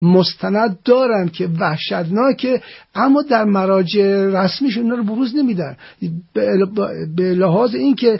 مستند دارن که وحشتناکه، اما در مراجع رسمیشون رو بروز نمیدن به لحاظ اینکه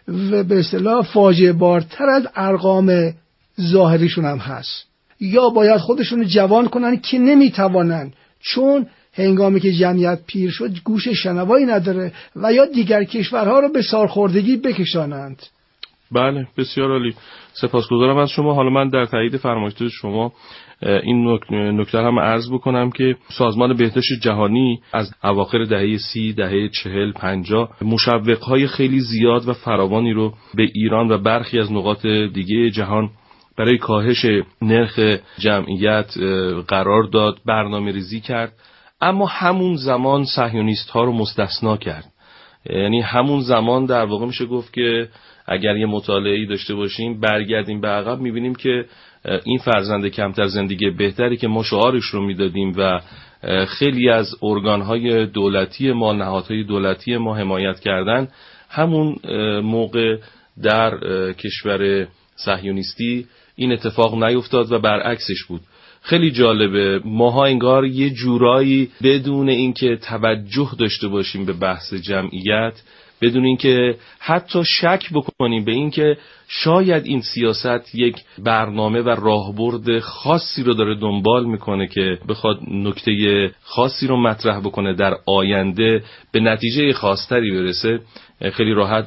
به اصطلاح فاجعه بارتر از ارقام ظاهریشون هم هست. یا باید خودشون جوان کنن که نمیتوانن، چون هنگامی که جمعیت پیر شد گوش شنوایی نداره، و یا دیگر کشورها رو به سالخوردگی بکشانند. بله، بسیار عالی، سپاسگزارم از شما. حالا من در تایید فرمایشات شما این نکته هم عرض بکنم که سازمان بهداشت جهانی از اواخر دهه 30، دهه 40، 50 مشوق‌های خیلی زیاد و فراوانی رو به ایران و برخی از نقاط دیگه جهان برای کاهش نرخ جمعیت قرار داد، برنامه‌ریزی کرد، اما همون زمان صهیونیست‌ها رو مستثنا کرد. یعنی همون زمان در واقع میشه گفت که اگر یه مطالعه‌ای داشته باشیم، برگردیم به عقب، می‌بینیم که این فرزند کمتر زندگی بهتری که ما شعارش رو میدادیم و خیلی از ارگان‌های دولتی ما، نهادهای دولتی ما حمایت کردن، همون موقع در کشور صهیونیستی این اتفاق نیفتاد و برعکسش بود. خیلی جالبه، ماها انگار یه جورایی بدون اینکه توجه داشته باشیم به بحث جمعیت، بدون اینکه حتی شک بکنیم به اینکه شاید این سیاست یک برنامه و راهبرد خاصی رو داره دنبال میکنه که بخواد نکته خاصی رو مطرح بکنه، در آینده به نتیجه خاصتری برسه، خیلی راحت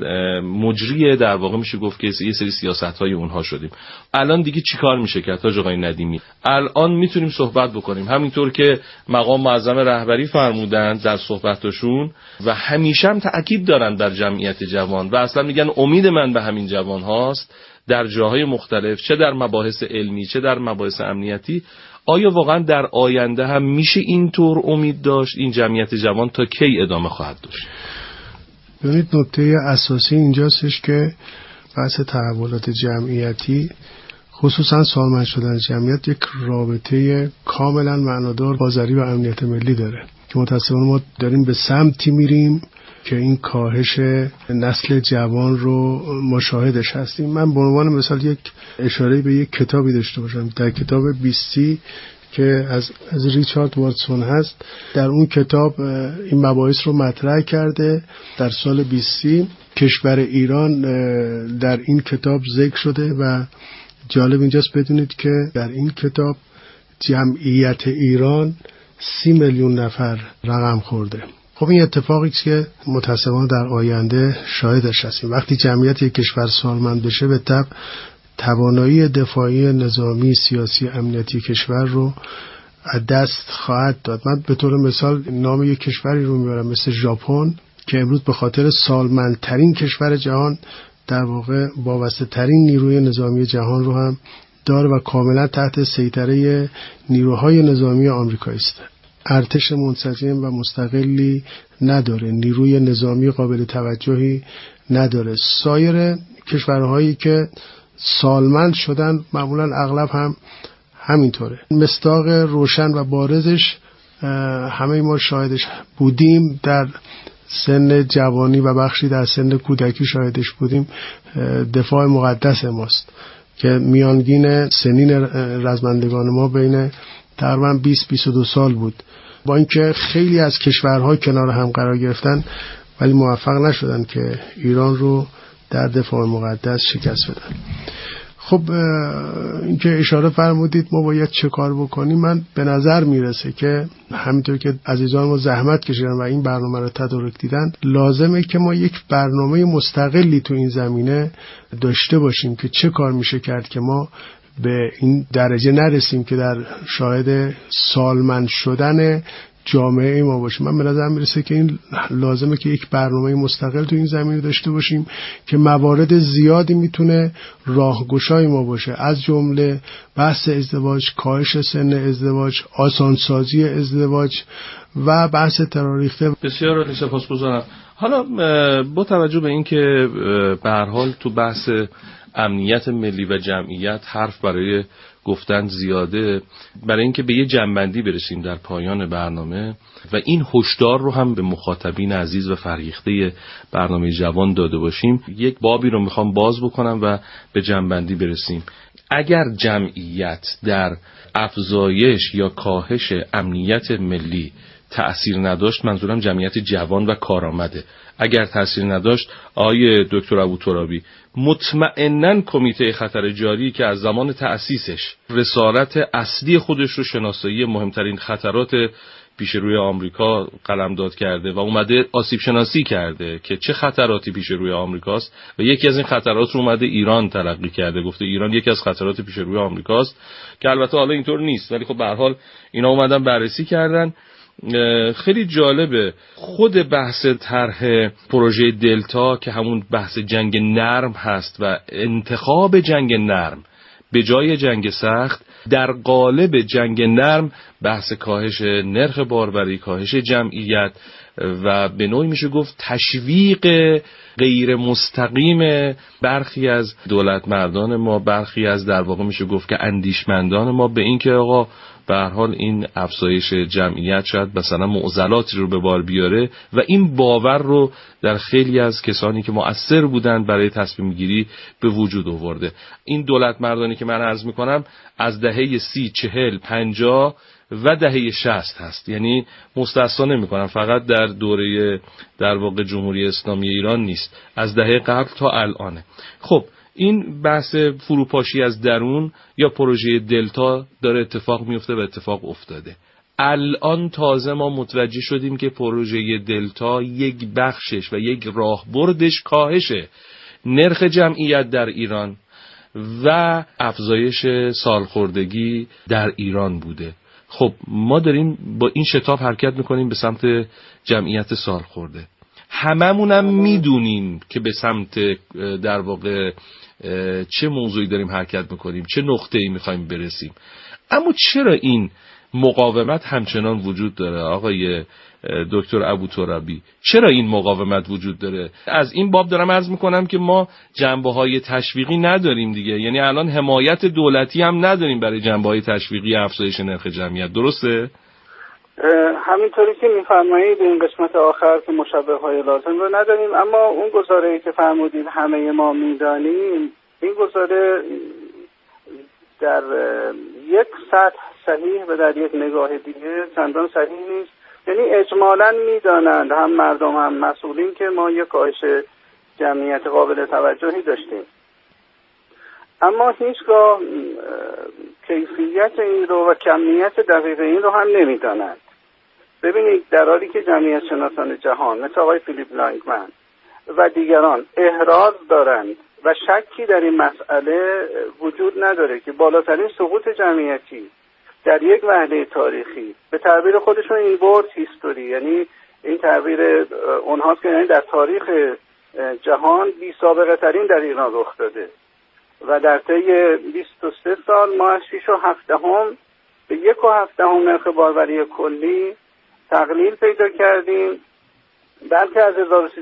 مجری در واقع میشه گفت که یه سری سیاست‌های اونها شدیم. الان دیگه چیکار میشه کرد حاج آقای ندیمی؟ الان میتونیم صحبت بکنیم همینطور که مقام معظم رهبری فرمودن در صحبتاشون و همیشه هم تأکید دارن در جمعیت جوان و اصلا میگن امید من به همین جوان هاست در جاهای مختلف، چه در مباحث علمی چه در مباحث امنیتی. آیا واقعا در آینده هم میشه اینطور امید داشت؟ این جمعیت جوان تا کی ادامه خواهد داشت؟ ببینید، نکته اساسی اینجاستش که بحث تحولات جمعیتی، خصوصا سالمند شدن جمعیت، یک رابطه کاملا معنادار با ضریب امنیت ملی داره که متأسفانه ما داریم به سمتی میریم که این کاهش نسل جوان رو مشاهدش هستیم. من به عنوان مثال یک اشاره به یک کتابی داشته باشم، در کتاب 20 که از ریچارد واتسون هست. در اون کتاب این مباحث رو مطرح کرده. در سال 20 کشور ایران در این کتاب ذکر شده و جالب اینجاست بدونید که در این کتاب جمعیت ایران 30 میلیون نفر رقم خورده. خب این اتفاقی که متأسفانه در آینده شاهدش هستیم. وقتی جمعیت یک کشور سالمند بشه، به طبع توانایی دفاعی نظامی، سیاسی، امنیتی کشور رو از دست خواهد داد. من به طور مثال نام یک کشوری رو میبرم مثل ژاپن که امروز به خاطر سالمندترین کشور جهان در واقع وابسته ترین نیروی نظامی جهان رو هم داره و کاملا تحت سیطره نیروهای نظامی آمریکایی است. ارتش منسجم و مستقلی نداره، نیروی نظامی قابل توجهی نداره. سایر کشورهایی که سالمند شدن معمولا اغلب هم همینطوره. مصداق روشن و بارزش همه ما شاهدش بودیم، در سن جوانی و بخشی در سن کودکی شاهدش بودیم. دفاع مقدس ماست که میانگین سنین رزمندگان ما بین تقریبا 20-22 سال بود. با اینکه خیلی از کشورها کنار هم قرار گرفتن ولی موفق نشدن که ایران رو در دفاع مقدس شکست بدن. خب اینکه اشاره فرمودید ما باید چه کار بکنیم، من به نظر میرسه که همینطور که عزیزان ما زحمت کشیدن و این برنامه رو تدارک دیدن، لازمه که ما یک برنامه مستقلی تو این زمینه داشته باشیم که چه کار میشه کرد که ما به این درجه نرسیم که در شاهد سالمند شدن جامعه ما باشیم. من به نظر میرسه که این لازمه که یک برنامه مستقل تو این زمینه داشته باشیم که موارد زیادی میتونه راهگشای ما باشه، از جمله بحث ازدواج، کاهش سن ازدواج، آسانسازی ازدواج و بحث تراریخته. بسیار عالی، سپاسگزارم. حالا با توجه به اینکه به هر حال تو بحث امنیت ملی و جمعیت حرف برای گفتن زیاده، برای اینکه به یه جنبندی برسیم در پایان برنامه و این هشدار رو هم به مخاطبین عزیز و فرهیخته برنامه جوان داده باشیم، یک بابی رو میخوام باز بکنم و به جنبندی برسیم. اگر جمعیت در افزایش یا کاهش امنیت ملی تأثیر نداشت، منظورم جمعیت جوان و کارآمده، اگر تأثیر نداشت، آقای دکتر ابوترابی، مطمئناً کمیته خطر جاری که از زمان تأسیسش رسالت اصلی خودش رو شناسایی مهمترین خطرات پیش روی آمریکا قلمداد کرده و اومده آسیب شناسی کرده که چه خطراتی پیش روی آمریکاست و یکی از این خطرات رو اومده ایران تلقی کرده، گفته ایران یکی از خطرات پیش روی آمریکاست، که البته حالا اینطور نیست، ولی خب به هر حال اینا اومدن بررسی کردن. خیلی جالبه خود بحث طرح پروژه دلتا که همون بحث جنگ نرم هست و انتخاب جنگ نرم به جای جنگ سخت، در قالب جنگ نرم بحث کاهش نرخ باربری، کاهش جمعیت و به نوعی میشه گفت تشویق غیر مستقیم برخی از دولت مردان ما، برخی از در واقع میشه گفت که اندیشمندان ما به این که آقا به هر حال این افزایش جمعیت شاید مثلا معضلاتی رو به بار بیاره و این باور رو در خیلی از کسانی که مؤثر بودند برای تصمیم گیری به وجود آورده. این دولت مردانی که من عرض میکنم از دهه 30 40 50 و دهه 60 هست، یعنی مستثنا نمی‌کنم، فقط در دوره در واقع جمهوری اسلامی ایران نیست، از دهه قبل تا الانه. خب این بحث فروپاشی از درون یا پروژه دلتا داره اتفاق میفته و اتفاق افتاده. الان تازه ما متوجه شدیم که پروژه دلتا یک بخشش و یک راهبردش کاهش نرخ جمعیت در ایران و افزایش سالخوردگی در ایران بوده. خب ما داریم با این شتاب حرکت میکنیم به سمت جمعیت سالخورده. هممونم میدونیم که به سمت در واقع چه موضوعی داریم حرکت میکنیم، چه نقطه‌ای میخوایم برسیم. اما چرا این مقاومت همچنان وجود داره آقای دکتر ابوترابی؟ چرا این مقاومت وجود داره؟ از این باب دارم عرض میکنم که ما جنبه‌های تشویقی نداریم دیگه، یعنی الان حمایت دولتی هم نداریم برای جنبه‌های تشویقی افزایش نرخ جمعیت، درسته؟ همینطوری که میفرمایید این قسمت آخر که مشابه‌های لازم رو نداریم، اما اون گزاره‌ای که فرمودید همه ما میدانیم، این گزاره در یک سطح صحیح و در یک نگاه دیگه چندان صحیح نیست. یعنی اجمالاً میدانند هم مردم هم مسئولین که ما یک کاهش جمعیت قابل توجهی داشتیم، اما هیچگاه کیفیت این رو و کمیت دقیق این رو هم نمیدانند. ببینید در حالی که جمعیت شناسان جهان مثل آقای فیلیپ لانگمن و دیگران احراز دارند و شکی در این مسئله وجود نداره که بالاترین سقوط جمعیتی در یک وهله تاریخی، به تعبیر خودشون این ورد هیستوری، یعنی این تعبیر اونهاست که یعنی در تاریخ جهان بی سابقه ترین در ایران رخ داده و در طی 23 سال ما از 6.7 به 1.7 نرخ باربری کلی تقلیل پیدا کردیم، بلکه از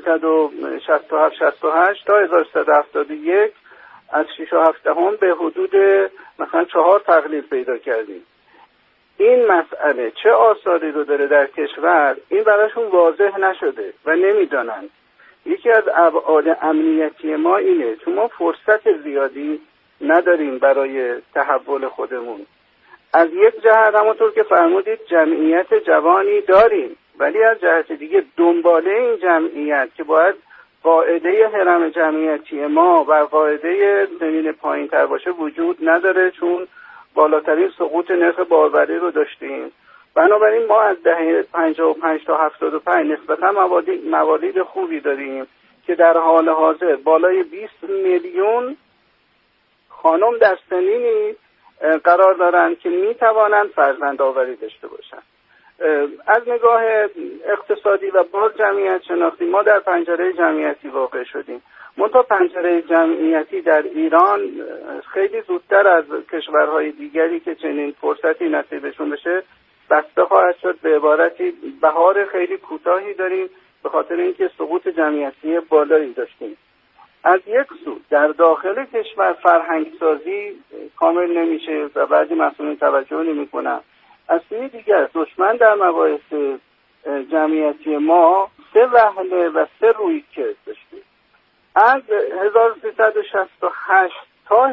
1367-68 تا 1371 از 6.7 به حدود مثلا 4 تقلیل پیدا کردیم. این مسئله چه آثاری رو داره در کشور، این براشون واضح نشده و نمیدانند. یکی از ابعاد امنیتی ما اینه، چون ما فرصت زیادی نداریم برای تحول خودمون. از یک جهت همونطور که فرمودید جمعیت جوانی داریم، ولی از جهت دیگه دنباله این جمعیت که باید قاعده هرم جمعیتی ما بر قاعده سنین پایین تر باشه وجود نداره، چون بالاترین سقوط نرخ باربری رو داشتیم. بنابراین ما از دهه 55 تا 75 نسبتا موالید خوبی داریم که در حال حاضر بالای 20 میلیون خانم در سنینی قرار دارند که میتوانند فرزند آوری داشته باشند. از نگاه اقتصادی و باز جمعیت شناختی ما در پنجره جمعیتی واقع شدیم. منتها پنجره جمعیتی در ایران خیلی زودتر از کشورهای دیگری که چنین فرصتی نصیبشون بشه بسته خواهد شد. به عبارتی بهار خیلی کوتاهی داریم به خاطر اینکه سقوط جمعیتی بالایی داشتیم. از یک سو در داخل کشور فرهنگ سازی کامل نمیشه و بعضی مسئولین توجه نمی‌کنن. از سوی دیگر دشمن در مباحث جمعیتی ما 3 وهله و 3 رویکرد داشته. از 1368 تا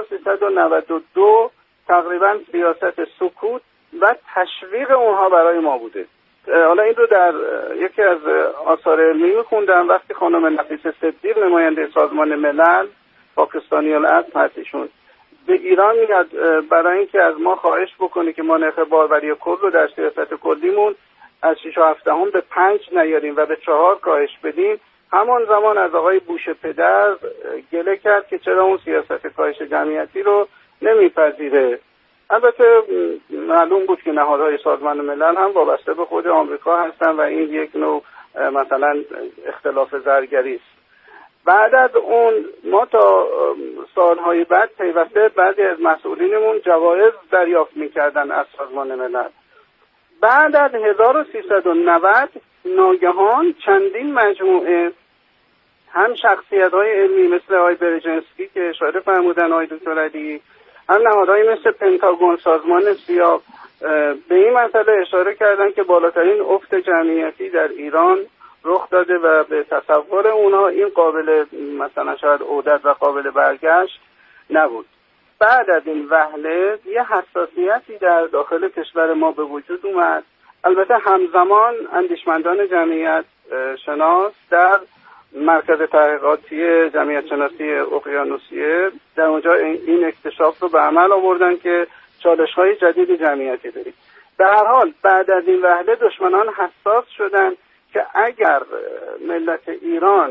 1392 تقریبا سیاست سکوت و تشویق اونها برای ما بوده. حالا این رو در یکی از آثار علمی میخوندم وقتی خانم نفیس صدیق نماینده سازمان ملل پاکستانی الاصل هستیشون به ایران میاد برای اینکه از ما خواهش بکنه که ما نرخ باروری کل رو در سیاست کلیمون از 6.7 به 5 نیاریم و به 4 کاهش بدیم، همان زمان از آقای بوش پدر گله کرد که چرا اون سیاست کاهش جمعیتی رو نمیپذیره. البته معلوم بود که نهادهای سازمان ملل هم وابسته به خود آمریکا هستن و این یک نوع مثلا اختلاف زرگری است. بعد از اون ما تا سالهای بعد پیوسته بعضی از مسئولینمون جوایز دریافت میکردن از سازمان ملل. بعد از 1390 ناگهان چندین مجموعه هم شخصیت‌های علمی مثل آقای برژنسکی که اشاره فرمودن آقای دکتر علی، هم نهادهای مثل پنتاگون، سازمان سیا به این مسئله اشاره کردن که بالاترین افت جمعیتی در ایران رخ داده و به تصور اونها این قابل مثلا شاید عودت و قابل برگشت نبود. بعد از این وهله یه حساسیتی در داخل کشور ما به وجود اومد. البته همزمان اندیشمندان جمعیت شناس در مرکز تحقیقاتی جمعیت شناسی اقیانوسیه در اونجا این اکتشاف رو به عمل آوردن که چالش‌های جدید جمعیتی داریم. به هر حال بعد از این وهله دشمنان حساس شدن که اگر ملت ایران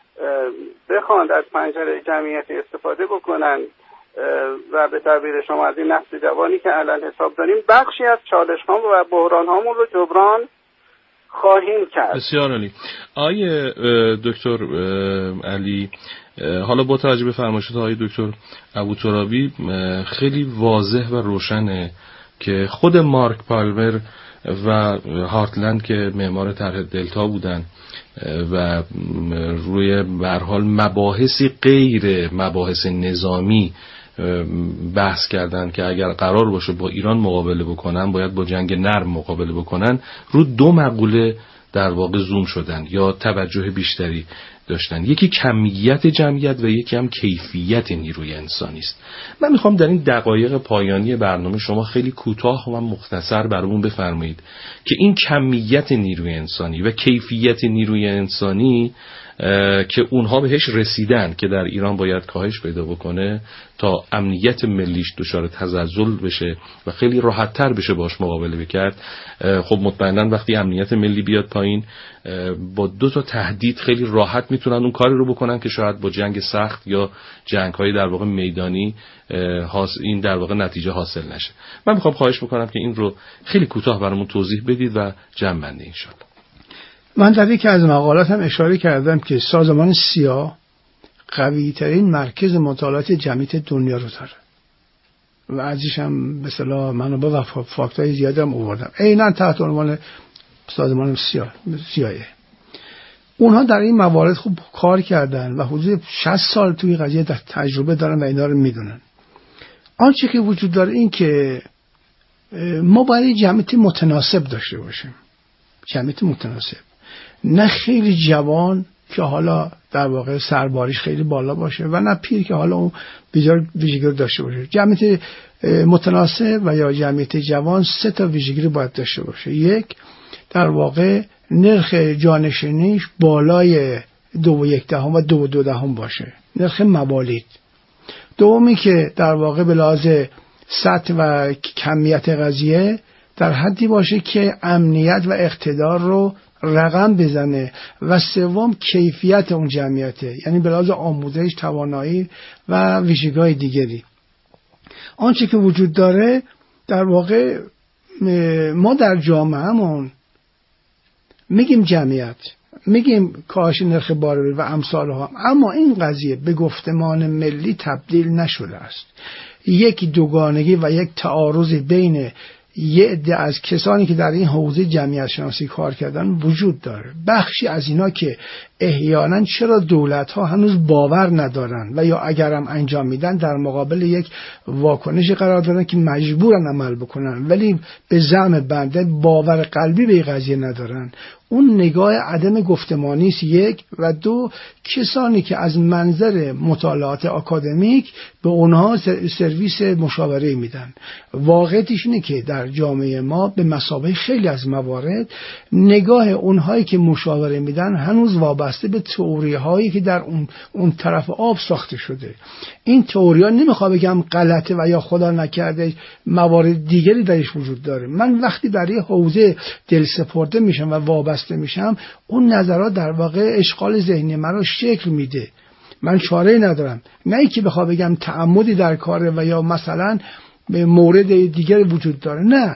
بخواند از پنجره جمعیتی استفاده بکنن و به تعبیر شما از این نسل جوانی که الان حساب داریم بخشی از چالش‌ها و بحران‌هامون رو جبران خواهیم کرد. بسیار عالی. آقای دکتر علی، حالا با توجه به فرمایشات آقای دکتر ابوترابی خیلی واضح و روشنه که خود مارک پالمر و هارتلند که معمار طرح دلتا بودن و روی به هر حال مباحثی غیر مباحث نظامی بحث کردن که اگر قرار باشه با ایران مقابله بکنن باید با جنگ نرم مقابله بکنن، رو دو مقوله در واقع زوم شدن یا توجه بیشتری داشتن. یکی کمیت جمعیت و یکی هم کیفیت نیروی انسانی است. من میخوام در این دقایق پایانی برنامه شما خیلی کوتاه و مختصر برامون بفرمایید که این کمیت نیروی انسانی و کیفیت نیروی انسانی که اونها بهش رسیدن که در ایران باید کاهش پیدا بکنه تا امنیت ملیش دچار تزلزل بشه و خیلی راحت‌تر بشه باش مقابله بکرد. خب مطمئناً وقتی امنیت ملی بیاد پایین با دو تا تهدید خیلی راحت میتونن اون کاری رو بکنن که شاید با جنگ سخت یا جنگ‌های در واقع میدانی این در واقع نتیجه حاصل نشه. من میخوام خواهش بکنم که این رو خیلی کوتاه برامون توضیح بدید و جمع‌بندی ان شاءالله. من در یکی از مقالات هم اشاره کردم که سازمان سیا قوی ترین مرکز مطالعات جمعیت دنیا رو داره و ازش هم مثلا منابع و فاکتای زیادی هم آوردم عیناً تحت عنوان سازمان سیاه. اونها در این موارد خوب کار کردن و حدود 60 سال توی قضیه در تجربه دارن و اینا رو میدونن. آنچه که وجود داره این که ما باید جمعیت متناسب داشته باشیم، جمعیت متناسب، نه خیلی جوان که حالا در واقع سرباریش خیلی بالا باشه و نه پیر که حالا اون ویژگی رو داشته باشه. جمعیت متناسب و یا جمعیت جوان 3 تا ویژگی باید داشته باشه. یک، در واقع نرخ جانشینیش بالای 2.1 و 2.2 باشه، نرخ مبالغ. دومی که در واقع به لحاظ سطح و کمیت قضیه در حدی باشه که امنیت و اقتدار رو رقم بزنه. و سوم کیفیت اون جمعیته، یعنی به لحاظ آموزش، توانایی و ویژگی‌های دیگری. آنچه که وجود داره در واقع ما در جامعهمون میگیم جمعیت، میگیم کاهش نرخ باروری و امثالها، اما این قضیه به گفتمان ملی تبدیل نشده است. یک دوگانگی و یک تعارض بین یه عده از کسانی که در این حوزه جمعیت شناسی کار کردن وجود داره. بخشی از اینا که احیانا چرا دولت‌ها هنوز باور ندارن و یا اگرم انجام میدن در مقابل یک واکنش قرار دارن که مجبورن عمل بکنن، ولی به زعم بنده باور قلبی به این قضیه ندارن. اون نگاه عدم گفتمانی است، یک، و دو، کسانی که از منظر مطالعات آکادمیک به اونها سرویس مشاوره میدن. واقعیتش اینه که در جامعه ما به مثابه خیلی از موارد نگاه اونهایی که مشاوره میدن هنوز وابسته به تئوری هایی که در اون طرف آب ساخته شده. این تئوری ها نمیخوام بگم غلطه و یا خدا نکرده موارد دیگری درش وجود داره. من وقتی برای حوزه دل سپرده میشم و وابسته میشم، اون نظرات در واقع اشغال ذهنی من رو شکل میده. من چاره‌ای ندارم، نه اینکه بخوام بگم تعمدی در کاره و یا مثلا به مورد دیگر وجود داره، نه.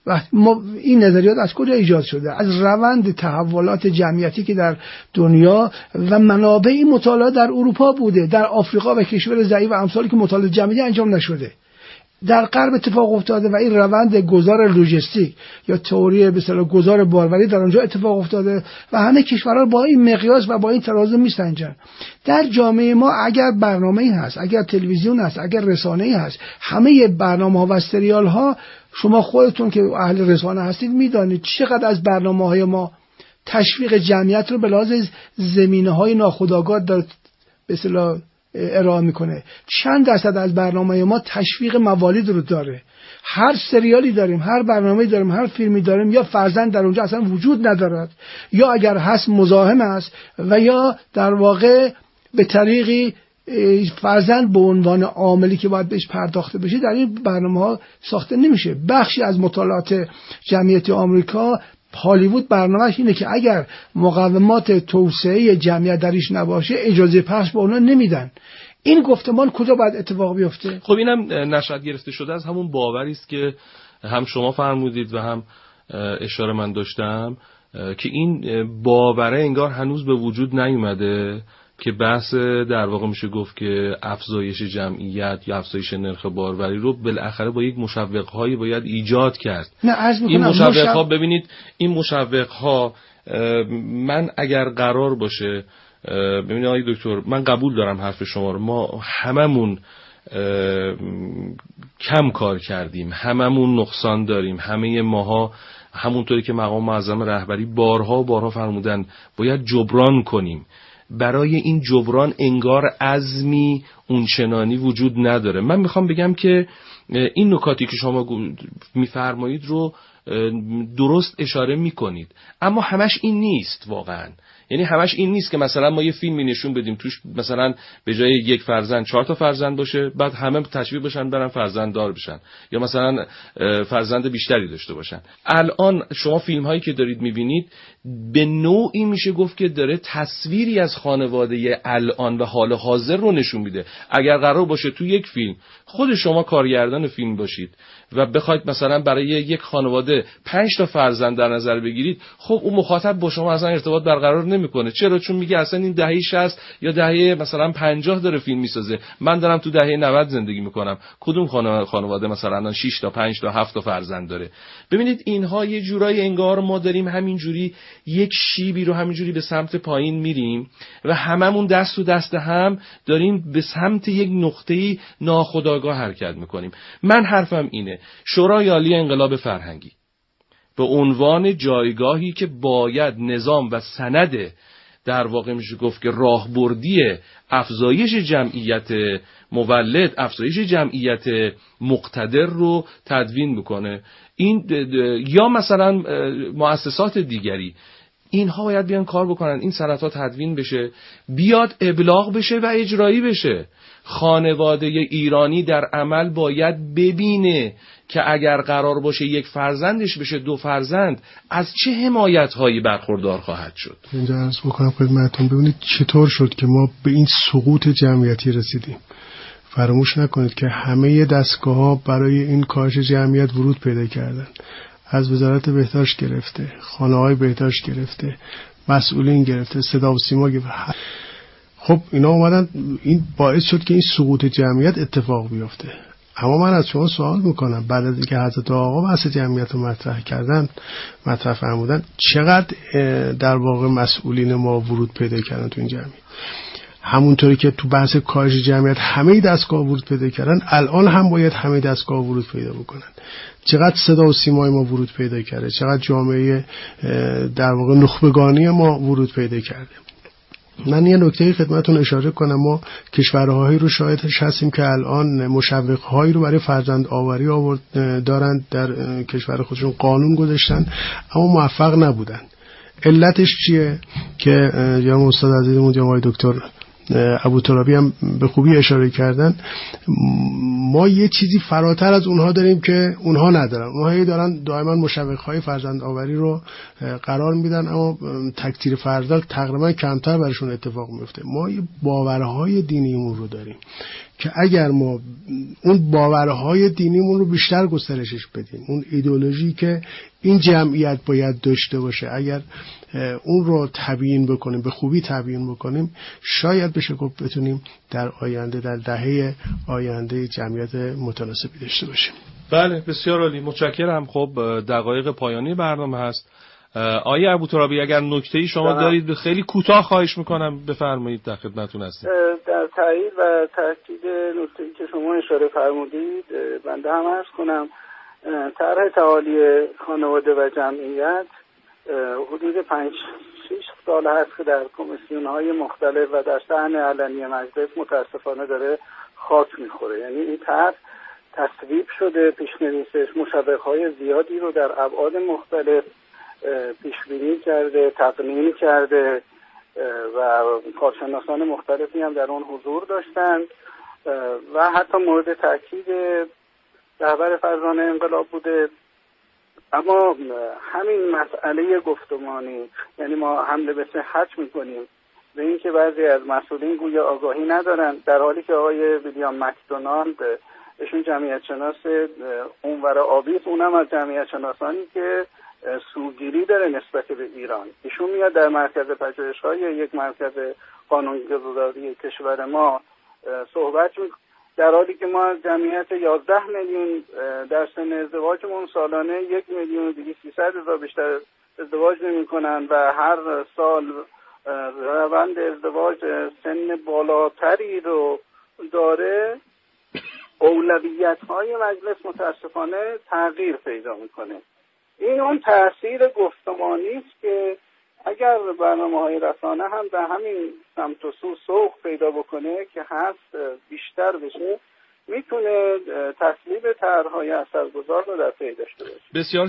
این نظریات از کجا ایجاد شده؟ از روند تحولات جمعیتی که در دنیا و منابع این مطالعات در اروپا بوده، در آفریقا و کشور ضعیف و امثالی که مطالعه جمعیتی انجام نشده در غرب اتفاق افتاده و این روند گذار لوجستیک یا تئوری به اصطلاح گذار باروری در آنجا اتفاق افتاده و همه کشورها با این مقیاس و با این ترازو میسنجن. در جامعه ما اگر برنامه‌ای هست، اگر تلویزیون هست، اگر رسانه‌ای هست، همه برنامه‌ها و سریال‌ها، شما خودتون که اهل رسانه هستید میدانید چقدر از برنامه‌های ما تشویق جمعیت رو به لحاظ زمینه‌های ناخودآگاه به اصطلاح ارائه میکنه. چند درصد از برنامه ما تشویق موالید رو داره؟ هر سریالی داریم، هر برنامه‌ای داریم، هر فیلمی داریم، یا فرزند در اونجا اصلا وجود ندارد، یا اگر هست مزاحم است، و یا در واقع به طریقی فرزند به عنوان عاملی که باید بهش پرداخته بشه در این برنامه‌ها ساخته نمیشه. بخشی از مطالعات جمعیتی آمریکا، هالیوود برنامه‌اش اینه که اگر مقومات توسعه جمعیت درش نباشه اجازه پخش به اونا نمیدن. این گفتمان کجا باید اتفاق بیفته؟ خب اینم نشأت گرفته شده از همون باوری است که هم شما فرمودید و هم اشاره من داشتم که این باوره انگار هنوز به وجود نیومده که بحث در واقع میشه گفت که افزایش جمعیت یا افزایش نرخ باروری رو بالاخره با یک مشوق‌هایی باید ایجاد کرد. این مشوق‌ها ببینید، این مشوق‌ها من اگر قرار باشه، ببینید آقای دکتر، من قبول دارم حرف شما رو، ما هممون کم کار کردیم، هممون نقصان داریم، همه ماها همونطوری که مقام معظم رهبری بارها فرمودن باید جبران کنیم. برای این جبران انگار عزمی اونچنانی وجود نداره. من میخوام بگم که این نکاتی که شما میفرمایید رو درست اشاره میکنید، اما همش این نیست واقعا. یعنی همش این نیست که مثلا ما یه فیلمی نشون بدیم توش مثلا به جای یک فرزند 4 تا فرزند باشه، بعد همه تشویق بشن برن فرزند دار بشن یا مثلا فرزند بیشتری داشته باشن. الان شما فیلم هایی که دارید میبینید به نوعی میشه گفت که داره تصویری از خانواده الان و حال حاضر رو نشون میده. اگر قرار باشه تو یک فیلم خود شما کارگردان فیلم باشید و بخواید مثلا برای یک خانواده 5 تا فرزند در نظر بگیرید، خب اون مخاطب با شما اصلا ارتباط برقرار نمیکنه. چرا؟ چون میگه اصلا این دهه 60 یا دهه مثلا 50 داره فیلم میسازه، من دارم تو دهه 90 زندگی میکنم. کدوم خانواده مثلا 6 تا 5 تا 7 تا فرزند داره؟ ببینید اینها یه جورایی انگار ما داریم همینجوری یک شیبی رو همینجوری به سمت پایین میریم و هممون دست تو دست هم داریم به سمت یک نقطه‌ای ناخودآگاه حرکت میکنیم. من حرفم اینه، شورای عالی انقلاب فرهنگی به عنوان جایگاهی که باید نظام و سند در واقع میشه گفت که راهبردی افزایش جمعیت مولد، افزایش جمعیت مقتدر رو تدوین میکنه، این یا مثلا مؤسسات دیگری، اینها باید بیان کار بکنن، این سندها تدوین بشه، بیاد ابلاغ بشه و اجرایی بشه. خانواده ایرانی در عمل باید ببینه که اگر قرار باشه یک فرزندش بشه 2 فرزند، از چه حمایت‌هایی برخوردار خواهد شد. اینجا عرض بکنم خدمتتون، ببینید چطور شد که ما به این سقوط جمعیتی رسیدیم. فراموش نکنید که همه دستگاه‌ها برای این کاهش جمعیت ورود پیدا کردن، از وزارت بهداشت گرفته، خانه‌های بهداشت گرفته، مسئولین گرفته، صدا و سیما گرفته. خب اینا اومدن، این باعث شد که این سقوط جمعیت اتفاق بیفته. اما من از شما سوال میکنم بعد از اینکه حضرت آقا بحث جمعیت رو مطرح فرمودن، چقدر در واقع مسئولین ما ورود پیدا کردن تو این جمعیت؟ همونطوری که تو بحث کاهش جمعیت همه دستگاه ورود پیدا کردن، الان هم باید همه دستگاه ورود پیدا بکنن. چقدر صدا و سیمای ما ورود پیدا کرده، چقدر جامعه در واقع نخبگانی ما ورود پیدا کرده. من یه نکته خدمتتون اشاره کنم، ما کشورهایی رو شاهدش هستیم که الان مشوق‌هایی رو برای فرزند آوری دارند، در کشور خودشون قانون گذاشتن اما موفق نبودن. علتش چیه که جناب استاد عزیزمون جناب دکتر ابوترابی هم به خوبی اشاره کردن، ما یه چیزی فراتر از اونها داریم که اونها ندارن. اونها دارن دائما مشوق‌های فرزند آوری رو قرار میدن اما تکثیر فرزند تقریبا کمتر برشون اتفاق میفته. ما یه باورهای دینیمون رو داریم که اگر ما اون باورهای دینیمون رو بیشتر گسترشش بدیم، اون ایدئولوژی که این جمعیت باید داشته باشه، اگر اون رو تبیین بکنیم، به خوبی تبیین بکنیم، شاید بشه گفت بتونیم در آینده، در دهه آینده جمعیت متناسبی داشته باشیم. بله، بسیار عالی، متشکرم. خب دقایق پایانی برنامه هست. آقای ابوترابی اگر نکته‌ای شما دارید خیلی کوتاه خواهش میکنم بفرمایید، در خدمتتون هستیم. در تایید و تاکید نکته‌ای که شما اشاره فرمودید بنده هم عرض کنم، طرح تعالی خانواده و جمعیت حدود 5-6 سال هست که در کمیسیون‌های مختلف و در صحن علنی مجلس متاسفانه داره خاک میخوره. یعنی این طرح تصویب شده، پیش‌نویسش مشوق‌های زیادی رو در ابعاد مختلف پیش‌بینی کرده، تقنین کرده و کارشناسان مختلفی هم در اون حضور داشتن و حتی مورد تاکید رهبر فرزانه انقلاب بوده. اما همین مسئله گفتمانی، یعنی ما حمله به صحت میکنیم به این که بعضی از مسئولین گویا آگاهی ندارن، در حالی که آقای ویلیام مکدونالد ایشون جمعیت شناس اونور آبیست، اونم از جمعیت شناسانی که سوگیری داره نسبت به ایران. ایشون میاد در مرکز پژوهش‌های یک مرکز قانونگذاری کشور ما صحبت میکنه، در حالی که ما از جمعیت 11 میلیون در سن ازدواجمون سالانه 1,200,000 بیشتر ازدواج نمی‌کنن و هر سال روند ازدواج سن بالاتری رو داره. اولویت‌های مجلس متاسفانه تغییر پیدا میکنه. این اون تأثیر گفتمانی است که اگر برنامه‌های رسانه هم به همین سمت و سو سوق پیدا بکنه که هست بیشتر بشه، میتونه تصویب طرح‌های اثرگذار رو در پی داشته باشه. بسیار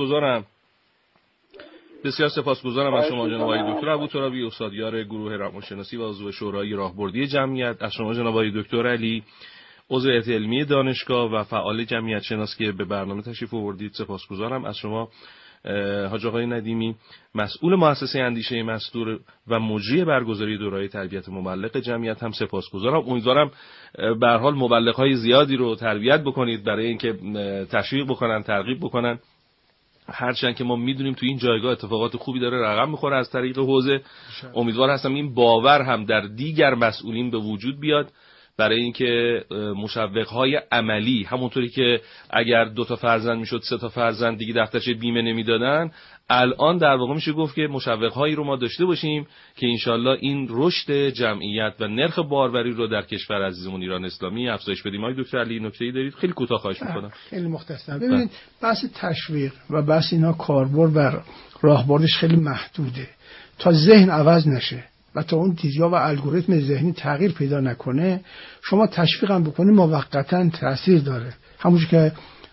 سپاسگزارم از شما جناب آقای دکتر ابوترابی، استادیار گروه روانشناسی و عضو شورای راهبردی جمعیت، از شما جناب آقای دکتر علی، عضو هیئت علمی دانشگاه و فعال جمعیت شناس که به برنامه تشریف آوردید. سپاسگزارم از شما حاج آقای ندیمی، مسئول مؤسسه اندیشه مستور و مجری برگزاری دوره‌های تربیت مبلغ جمعیت، هم سپاسگزارم. امیدوارم به هر حال مبلغ‌های زیادی رو تربیت بکنید برای اینکه تشویق بکنن، ترغیب بکنن. هرچند که ما میدونیم تو این جایگاه اتفاقات خوبی داره رقم میخوره از طریق حوزه. امیدوار هستم این باور هم در دیگر مسئولین به وجود بیاد، برای اینکه مشوق‌های عملی، همونطوری که اگر 2 تا فرزند میشد 3 تا فرزند دیگه دفترچه بیمه نمیدادن، الان در واقع میشه گفت که مشوق‌هایی رو ما داشته باشیم که انشالله این رشد جمعیت و نرخ باروری رو در کشور عزیزمون ایران اسلامی افزایش بدیم. آقای دکتر علی نکته‌ای دارید؟ خیلی کوتاه خواهش می‌کنم. خیلی مختصر. ببینید بحث تشویق و بحث اینا کاربرد و راهبردش خیلی محدوده. تا ذهن عوض نشه و تا اون دیدگاه و الگوریتم ذهنی تغییر پیدا نکنه، شما تشویق هم بکنید موقتا تاثیر داره، همونجوری که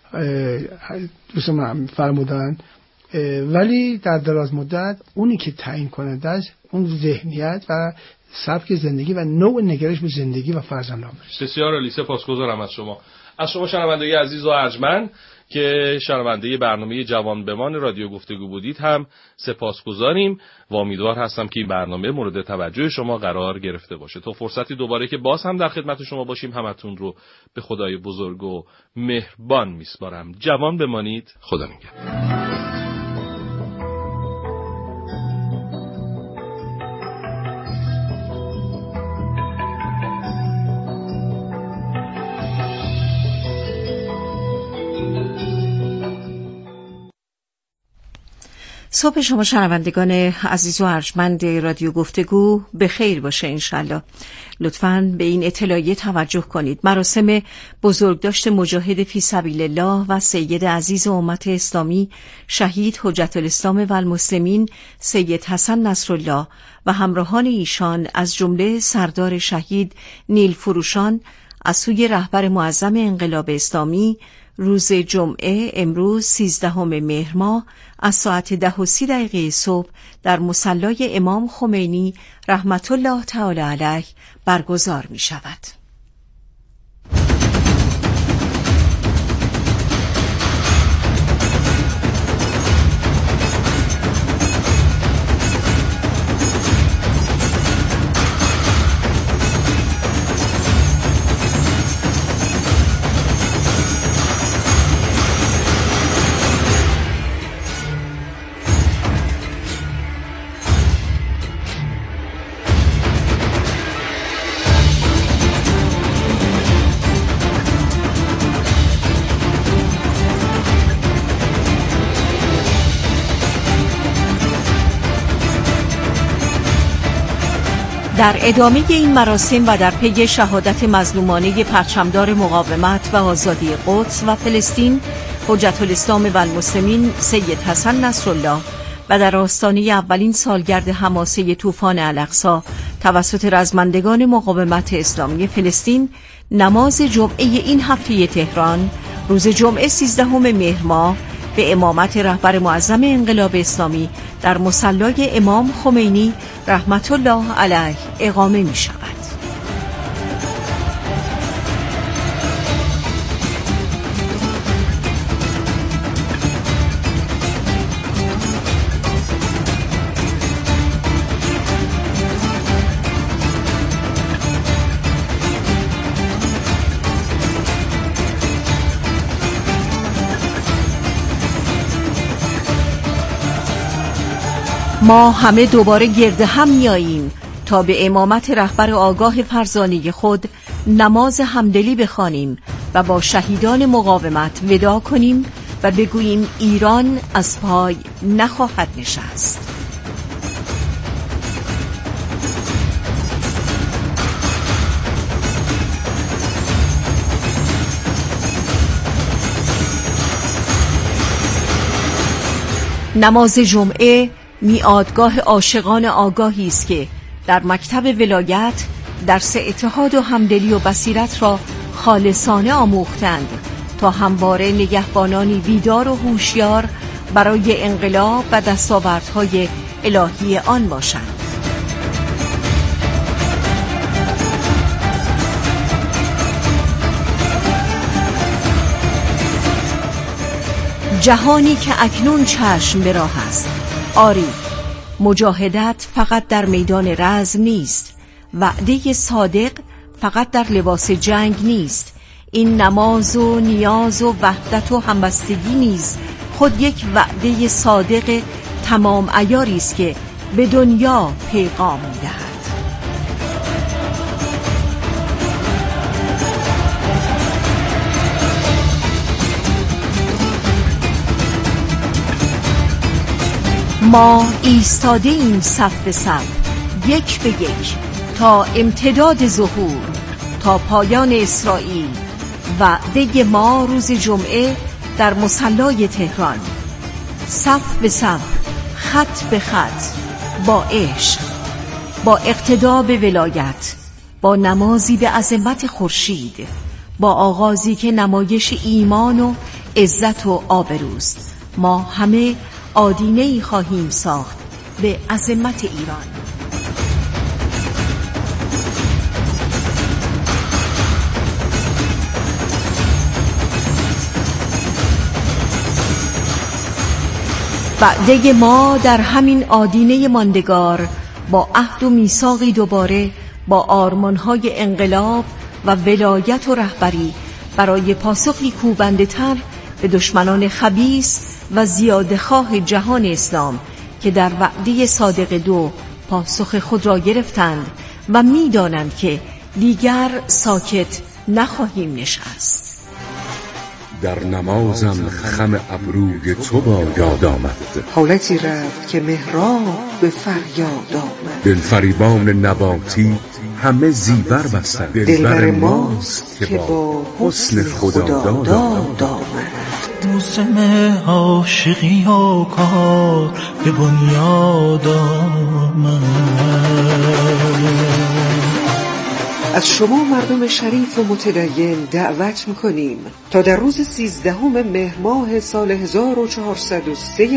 دوستان فرمودن، ولی در دراز مدت اونی که تعیین کننده است اون ذهنیت و سبک زندگی و نوع نگرش به زندگی و فرزندان است. بسیار عالی، سپاسگزارم از شما. از شما شنوندگان عزیز و ارجمند که شنونده برنامه جوان بمان رادیو گفتگو بودید هم سپاسگزاریم و امیدوار هستم که این برنامه مورد توجه شما قرار گرفته باشه. تا فرصتی دوباره که باز هم در خدمت شما باشیم، همتون رو به خدای بزرگ و مهربان میسپارم. جوان بمانید. خدا نگهدار. صبح شما شنوندگان عزیز و ارجمند رادیو گفتگو به خیر باشه انشالله. لطفاً به این اطلاعیه توجه کنید. مراسم بزرگداشت مجاهد فی سبیل الله و سید عزیز امت اسلامی شهید حجت الاسلام و المسلمین سید حسن نصرالله و همراهان ایشان از جمله سردار شهید نیل فروشان از سوی رهبر معظم انقلاب اسلامی روز جمعه امروز 13 مهر ماه از ساعت 10:30 صبح در مصلی امام خمینی رحمت الله تعالی علیه برگزار می شود. در ادامه این مراسم و در پی شهادت مظلومانه پرچمدار مقاومت و آزادی قدس و فلسطین حجت الاسلام و المسلمین سید حسن نصرالله و در آستانه اولین سالگرد حماسه طوفان الاقصی توسط رزمندگان مقاومت اسلامی فلسطین، نماز جمعه این هفته تهران روز جمعه 13 مهر ماه به امامت رهبر معظم انقلاب اسلامی در مصلی امام خمینی رحمت الله علیه اقامه می شود. ما همه دوباره گرد هم میاییم تا به امامت رهبر آگاه فرزانه خود نماز همدلی بخوانیم و با شهیدان مقاومت وداع کنیم و بگوییم ایران از پای نخواهد نشست. نماز جمعه میعادگاه عاشقان آگاهی است که در مکتب ولایت درس اتحاد و همدلی و بصیرت را خالصانه آموختند تا همواره نگهبانانی بیدار و هوشیار برای انقلاب و دستاوردهای الهی آن باشند. جهانی که اکنون چشم به راه است. آری، مجاهدت فقط در میدان رزم نیست، وعده صادق فقط در لباس جنگ نیست. این نماز و نیاز و وحدت و همبستگی نیز خود یک وعده صادق تمام عیاری است که به دنیا پیغام می‌دهد. ما ایستاده این صف به صف، یک به یک، تا امتداد ظهور، تا پایان اسرائیل. وعده ما روز جمعه در مصلی تهران، صف به صف، خط به خط، با عشق، با اقتدا به ولایت، با نمازی به عظمت خورشید، با آغازی که نمایش ایمان و عزت و آبروست. ما همه آدینه‌ای خواهیم ساخت به عظمت ایران. وعده ما در همین آدینه ماندگار با عهد و میثاقی دوباره با آرمان‌های انقلاب و ولایت و رهبری برای پاسخی کوبنده‌تر به دشمنان خبیث و زیادخواه جهان اسلام که در وعده صادق دو پاسخ خود را گرفتند و می‌دانند که دیگر ساکت نخواهیم نشست. در نمازم خم ابروی تو با یاد آمد. حالتی رفت که محراب به فریاد آمد. دلفریبان نباتی همه زیور بستند. دلبر ماست که با حسن خداداد آمد. موسم عاشقی و کار به بنیاد آمد. از شما مردم شریف و متدین دعوت می‌کنیم تا در روز 13 مهر ماه سال 1403